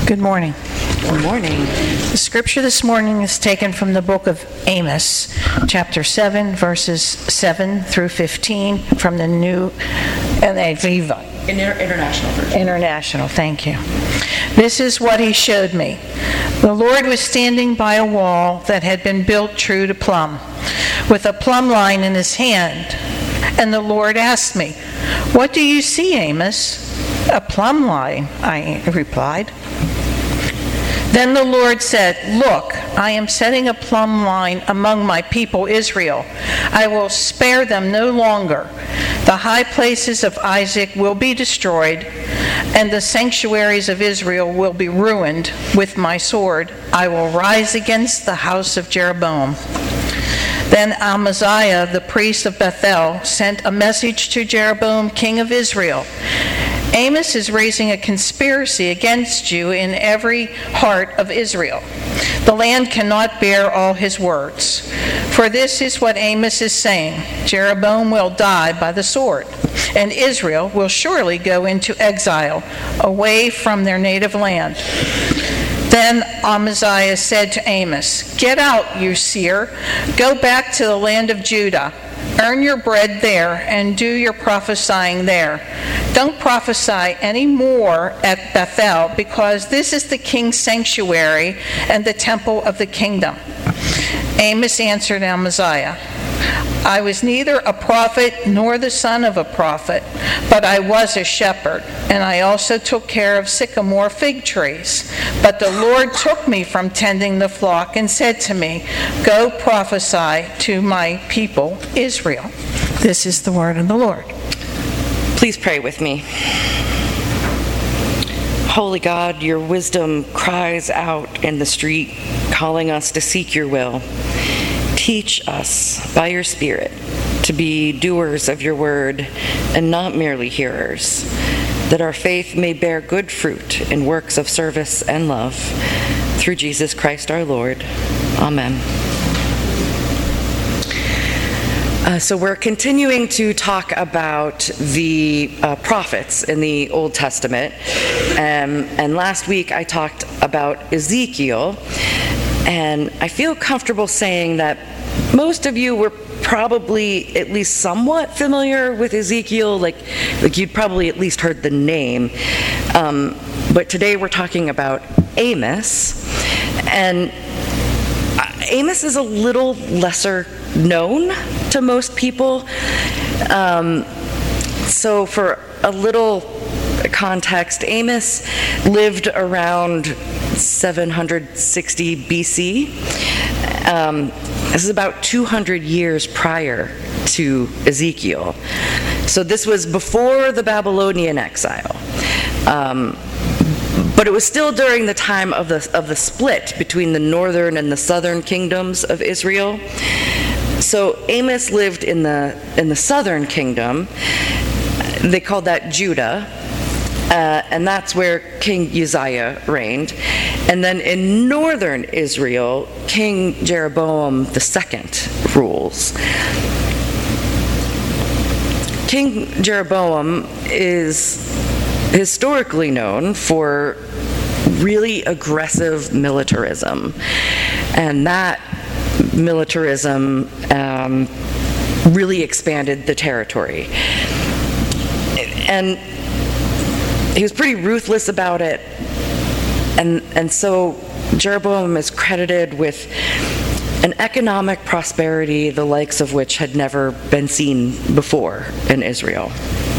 Good morning. Good morning. The scripture this morning is taken from the book of Amos, chapter 7, verses 7 through 15 from the New NIV. International version. International, thank you. This is what he showed me. The Lord was standing by a wall that had been built true to plumb, with a plumb line in his hand. And the Lord asked me, "What do you see, Amos?" "A plumb line," I replied. Then the Lord said, "Look, I am setting a plumb line among my people Israel. I will spare them no longer. The high places of Isaac will be destroyed, and the sanctuaries of Israel will be ruined with my sword. I will rise against the house of Jeroboam." Then Amaziah, the priest of Bethel, sent a message to Jeroboam, king of Israel. "Amos is raising a conspiracy against you in every heart of Israel. The land cannot bear all his words. For this is what Amos is saying: Jeroboam will die by the sword, and Israel will surely go into exile, away from their native land." Then Amaziah said to Amos, "Get out, you seer. Go back to the land of Judah. Earn your bread there and do your prophesying there. Don't prophesy any more at Bethel, because this is the king's sanctuary and the temple of the kingdom." Amos answered Amaziah, "I was neither a prophet nor the son of a prophet, but I was a shepherd, and I also took care of sycamore fig trees. But the Lord took me from tending the flock and said to me, 'Go prophesy to my people Israel.'" This is the word of the Lord. Please pray with me. Holy God, your wisdom cries out in the street, calling us to seek your will. Teach us by your Spirit to be doers of your word and not merely hearers, that our faith may bear good fruit in works of service and love. Through Jesus Christ our Lord. Amen. So we're continuing to talk about the prophets in the Old Testament. And last week I talked about Ezekiel. And I feel comfortable saying that most of you were probably at least somewhat familiar with Ezekiel, like you'd probably at least heard the name. But today we're talking about Amos. And Amos is a little lesser known to most people. So for a little context, Amos lived around 760 BC. This is about 200 years prior to Ezekiel. So this was before the Babylonian exile. But it was still during the time of the split between the northern and the southern kingdoms of Israel. So Amos lived in the southern kingdom. They called that Judah. And that's where King Uzziah reigned. And then in northern Israel, King Jeroboam II rules. King Jeroboam is historically known for really aggressive militarism. And that militarism really expanded the territory. And he was pretty ruthless about it, and so Jeroboam is credited with an economic prosperity the likes of which had never been seen before in Israel.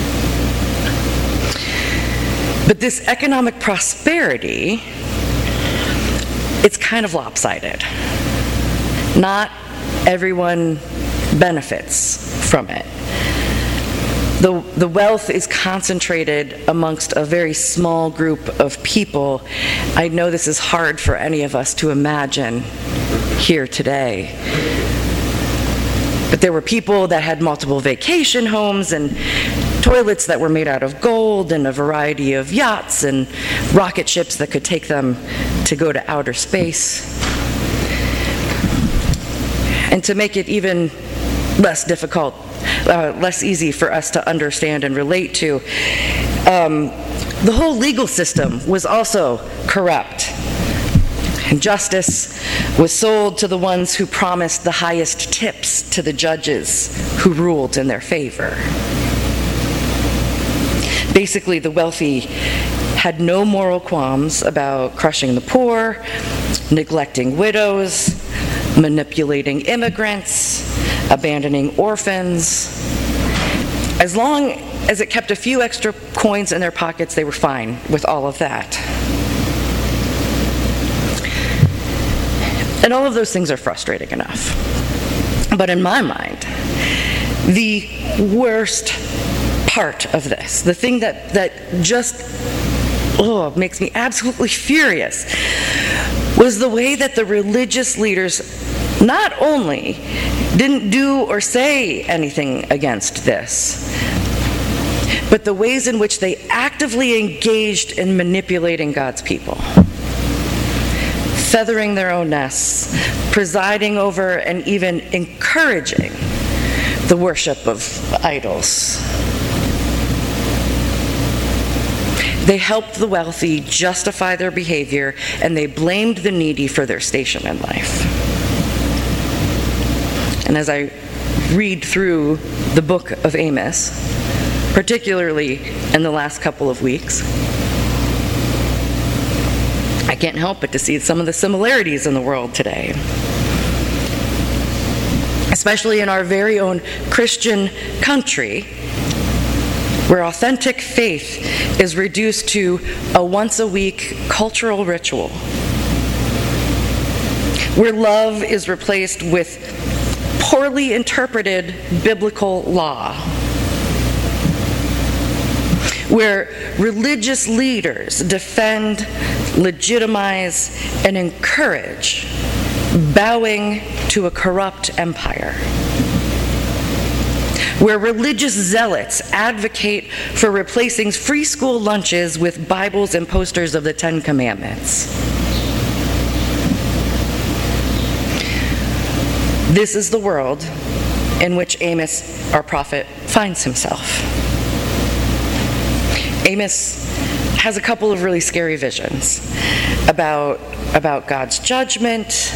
But this economic prosperity, it's kind of lopsided. Not everyone benefits from it. The wealth is concentrated amongst a very small group of people. I know this is hard for any of us to imagine here today. But there were people that had multiple vacation homes and toilets that were made out of gold and a variety of yachts and rocket ships that could take them to go to outer space. And to make it even less difficult, less easy for us to understand and relate to. The whole legal system was also corrupt. And justice was sold to the ones who promised the highest tips to the judges who ruled in their favor. Basically, the wealthy had no moral qualms about crushing the poor, neglecting widows, manipulating immigrants, abandoning orphans. As long as it kept a few extra coins in their pockets, they were fine with all of that. And all of those things are frustrating enough. But in my mind, the worst part of this, the thing that just makes me absolutely furious, was the way that the religious leaders not only didn't do or say anything against this, but the ways in which they actively engaged in manipulating God's people. Feathering their own nests, presiding over and even encouraging the worship of idols. They helped the wealthy justify their behavior, and they blamed the needy for their station in life. And as I read through the book of Amos, particularly in the last couple of weeks, I can't help but to see some of the similarities in the world today. Especially in our very own Christian country, where authentic faith is reduced to a once-a-week cultural ritual, where love is replaced with poorly interpreted biblical law, where religious leaders defend, legitimize, and encourage bowing to a corrupt empire, where religious zealots advocate for replacing free school lunches with Bibles and posters of the Ten Commandments. This is the world in which Amos, our prophet, finds himself. Amos has a couple of really scary visions about God's judgment,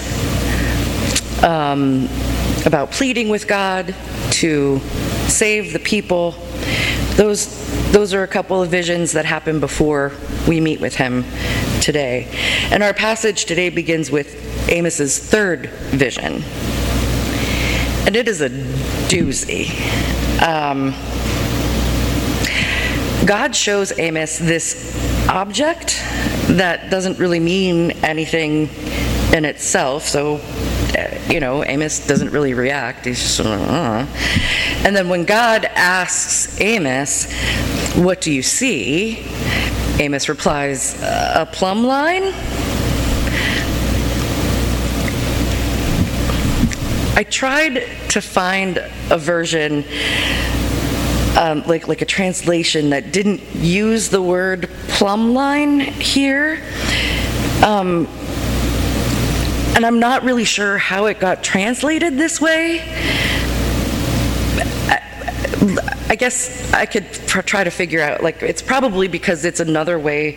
about pleading with God to save the people. Those are a couple of visions that happen before we meet with him today. And our passage today begins with Amos's third vision. And it is a doozy. God shows Amos this object that doesn't really mean anything in itself, so Amos doesn't really react. He's just And then when God asks Amos, "What do you see?" Amos replies, "A plumb line?" I tried to find a version, like a translation that didn't use the word plumb line here. And I'm not really sure how it got translated this way. I guess I could try to figure out, it's probably because it's another way,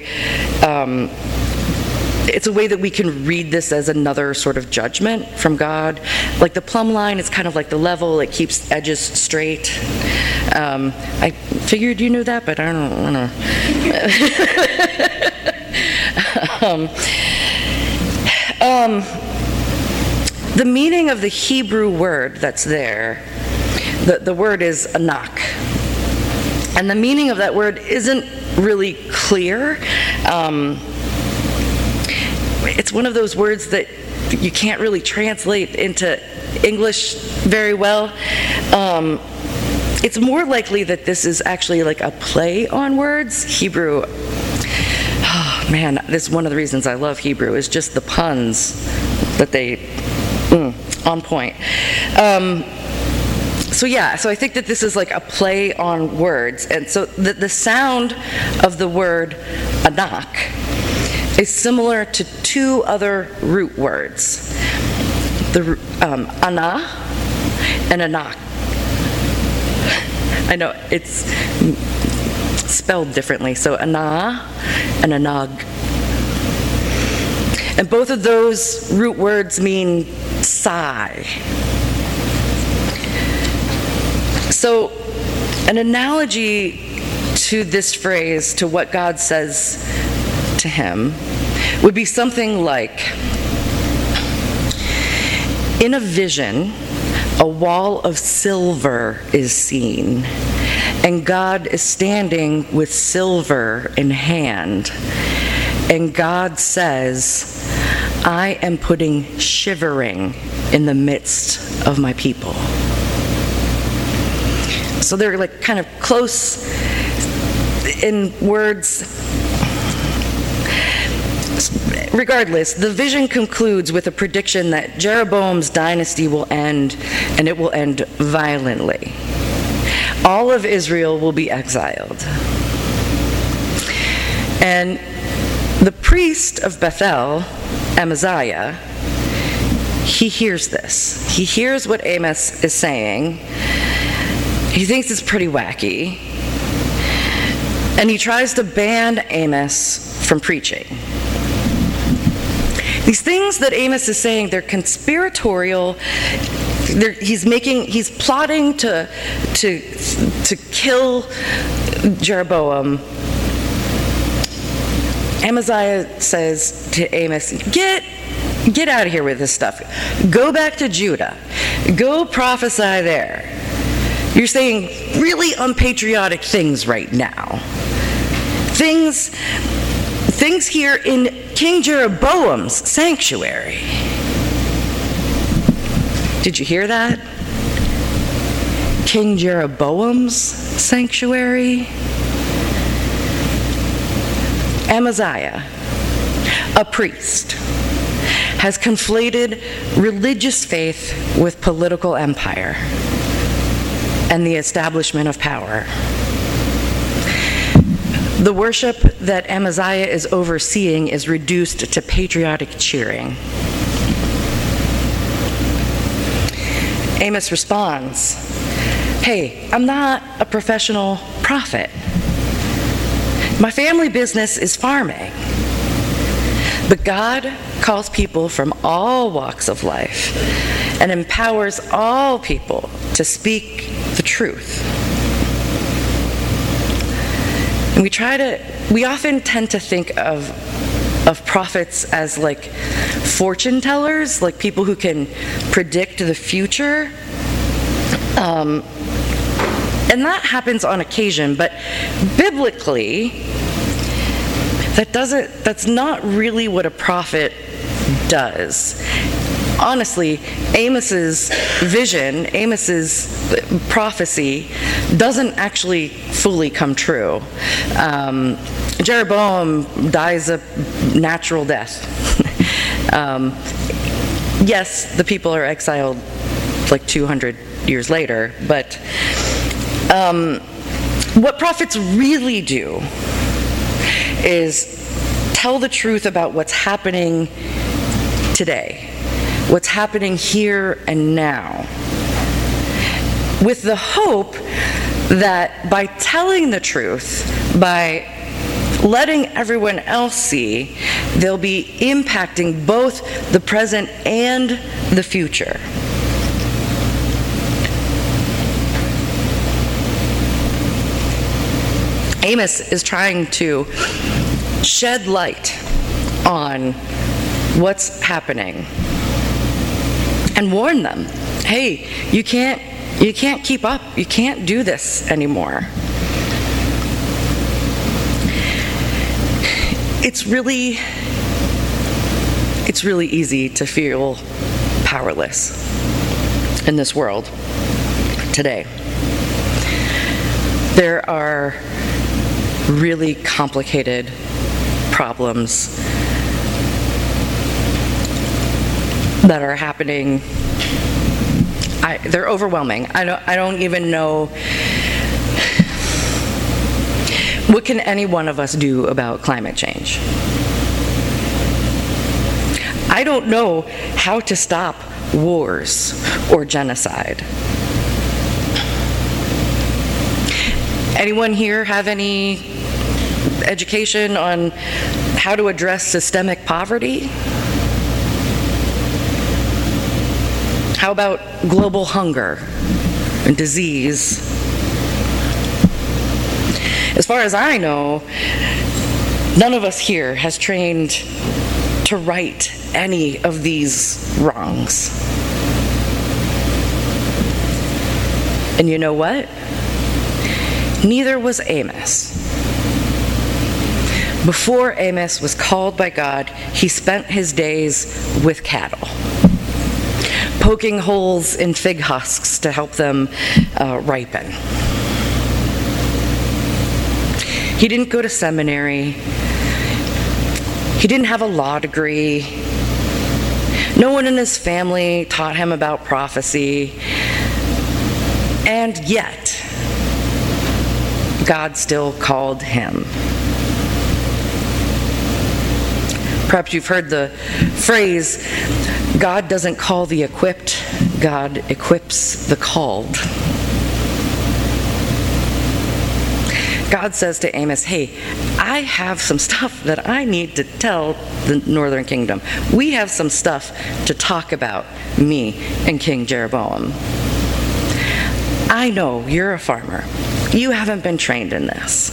it's a way that we can read this as another sort of judgment from God. Like the plumb line is kind of like the level, it keeps edges straight. I figured you knew that, but I don't know. The meaning of the Hebrew word that's there, the word is anak. And the meaning of that word isn't really clear. It's one of those words that you can't really translate into English very well. It's more likely that this is actually like a play on words. Hebrew, oh man, this is one of the reasons I love Hebrew, is just the puns that they, on point. So I think that this is like a play on words. And so the sound of the word anak is similar to two other root words, the ana and anak. I know it's spelled differently, so Anah and Anag. And both of those root words mean sigh. So an analogy to this phrase, to what God says to him, would be something like, in a vision, a wall of silver is seen, and God is standing with silver in hand. And God says, I am putting shivering in the midst of my people. So they're like kind of close in words. Regardless, the vision concludes with a prediction that Jeroboam's dynasty will end, and it will end violently. All of Israel will be exiled. And the priest of Bethel, Amaziah, he hears this. He hears what Amos is saying. He thinks it's pretty wacky. And he tries to ban Amos from preaching. These things that Amos is saying, they're conspiratorial. He's plotting to kill Jeroboam. Amaziah says to Amos, get out of here with this stuff. Go back to Judah. Go prophesy there. You're saying really unpatriotic things right now. Things here in King Jeroboam's sanctuary. Did you hear that? King Jeroboam's sanctuary? Amaziah, a priest, has conflated religious faith with political empire and the establishment of power. The worship that Amaziah is overseeing is reduced to patriotic cheering. Amos responds, hey, I'm not a professional prophet. My family business is farming. But God calls people from all walks of life and empowers all people to speak the truth. And we often tend to think of prophets as like fortune tellers, like people who can predict the future. And that happens on occasion, but biblically, that's not really what a prophet does. Honestly, Amos's vision, Amos's prophecy doesn't actually fully come true. Jeroboam dies a natural death. Yes, the people are exiled like 200 years later, but what prophets really do is tell the truth about what's happening today, what's happening here and now, with the hope that by telling the truth, by letting everyone else see, they'll be impacting both the present and the future. Amos is trying to shed light on what's happening and warn them, hey, you can't keep up, you can't do this anymore. It's really easy to feel powerless in this world today. There are really complicated problems that are happening. They're overwhelming. I don't even know, what can any one of us do about climate change? I don't know how to stop wars or genocide. Anyone here have any education on how to address systemic poverty? How about global hunger and disease? As far as I know, none of us here has trained to right any of these wrongs. And you know what? Neither was Amos. Before Amos was called by God, he spent his days with cattle, poking holes in fig husks to help them ripen. He didn't go to seminary. He didn't have a law degree. No one in his family taught him about prophecy. And yet, God still called him. Perhaps you've heard the phrase, God doesn't call the equipped, God equips the called. God says to Amos, hey, I have some stuff that I need to tell the northern kingdom. We have some stuff to talk about, me and King Jeroboam. I know you're a farmer. You haven't been trained in this.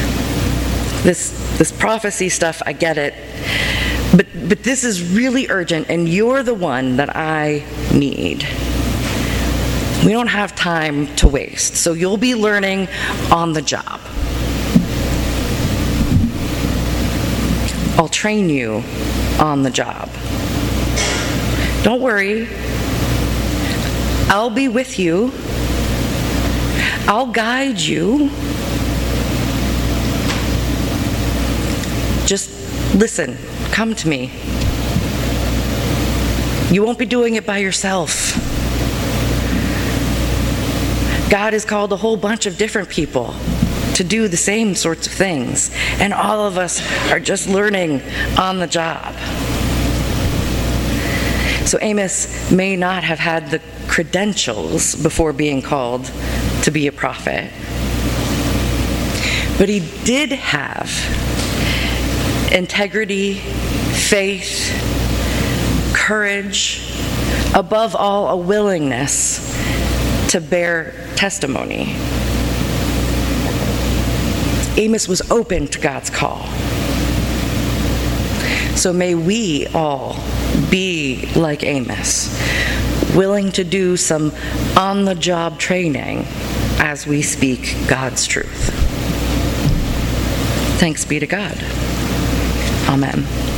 This prophecy stuff, I get it. But this is really urgent, and you're the one that I need. We don't have time to waste, so you'll be learning on the job. I'll train you on the job. Don't worry. I'll be with you. I'll guide you. Just listen. Come to me. You won't be doing it by yourself. God has called a whole bunch of different people to do the same sorts of things, and all of us are just learning on the job. So Amos may not have had the credentials before being called to be a prophet, but he did have integrity, faith, courage, above all, a willingness to bear testimony. Amos was open to God's call. So may we all be like Amos, willing to do some on-the-job training as we speak God's truth. Thanks be to God. Amen.